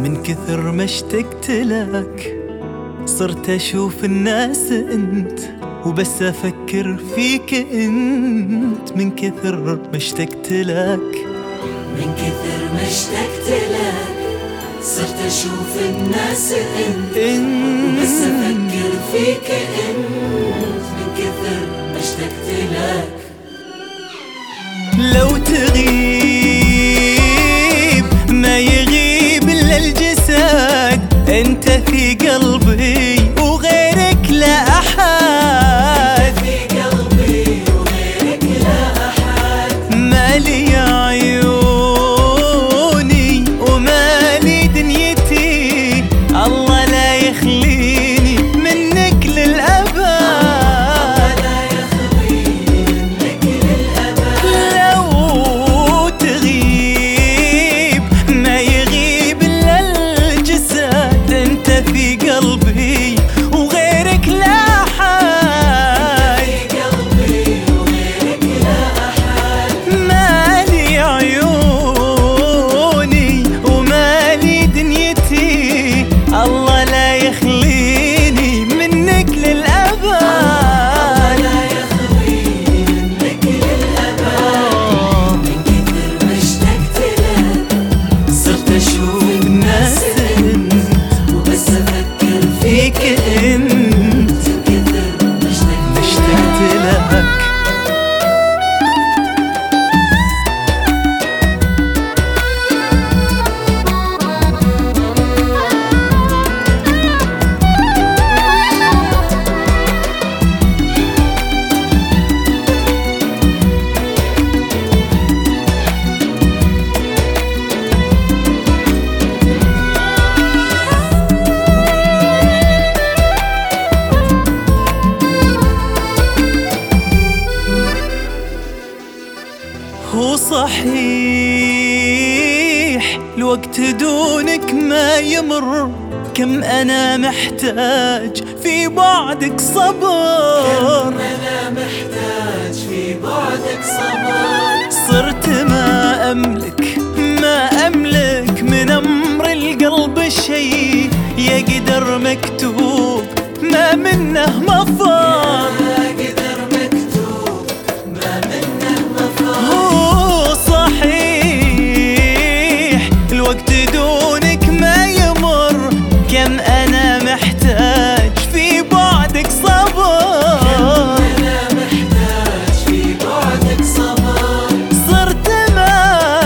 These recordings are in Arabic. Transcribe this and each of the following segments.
من كثر ما اشتقت لك صرت أشوف الناس أنت وبس أفكر فيك أنت. من كثر ما اشتقت لك، من كثر ما اشتقت لك صرت أشوف الناس أنت وبس أفكر فيك أنت. من كثر ما اشتقت لك. لو تغيب ما يغيب إلا الجسد، أنت في قلبي وغيرك لا أحد. في قلبي وغيرك لا أحد. مالي عيوني ومالي دنيتي، الله لا يخليني منك للأبد. الله لا يخليني منك للأبد. لو تغيب ما يغيب إلا الجسد، أنت في قلبي وغيرك لا أحد. في قلبي وغيرك لا أحد. مالي عيوني ومالي دنيتي، الله لا يخليني منك للأبد. الله لا يخليني منك للأبد. من كثر ما اشتقت لك صرت أشوف الناس أنت وبس أفكر فيك فيك أنت. من كثر ما اشتقت لك. هو صحيح الوقت دونك ما يمر، كم أنا محتاج في بعدك صبر. أنا محتاج في بعدك صبر. صرت ما أملك من أمر القلب شيء، يا قدر مكتوب ما منه مفر. قدر مكتوب ما منه مفر. هو صحيح الوقت دونك ما يمر، كم أنا محتاج في بعدك صبر. أنا محتاج في بعدك صبر. صرت ما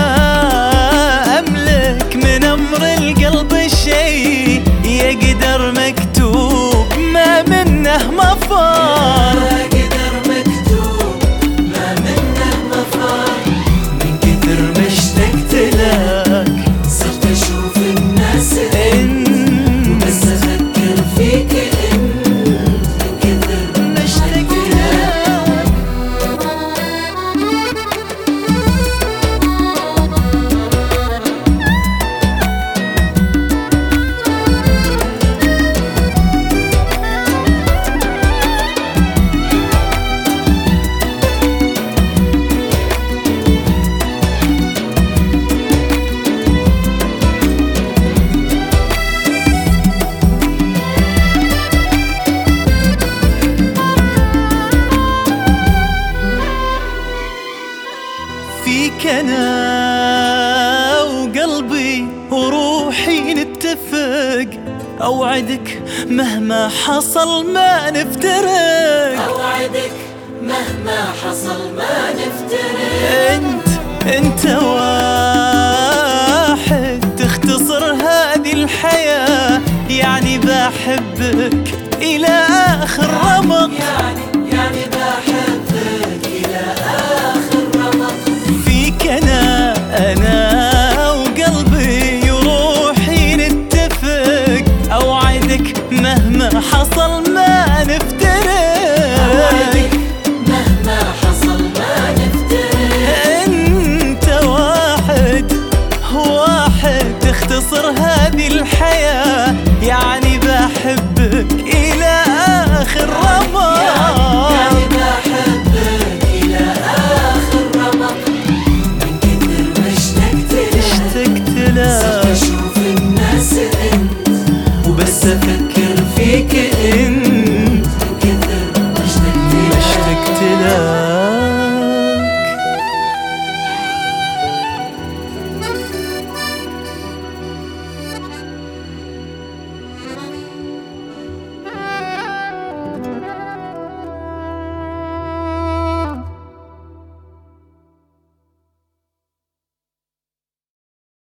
أملك من أمر القلب شيء، يا قدر مكتوب ما منه مفر. قدر مكتوب ما منه مفر. من كثر ما اشتقت لك صرت أشوف الناس أنت وبس أفكر فيك أنت. من كثر ما اشتقت لك. فيك أنا وقلبي وروحي نتفق، أوعدك مهما حصل ما نفترق. أوعدك مهما حصل ما نفترق. أنت واحد تختصر هذه الحياة، يعني بحبك إلى آخر رمق. يعني بحبك إلى آخر رمق. فيك أنا وقلبي وروحي نتفق، أوعدك مهما حصل ما نفترق. أوعدك مهما حصل ما نفترق. أنت واحد تختصر هذه الحياة، يعني بحبك إلى آخر رمق. افكر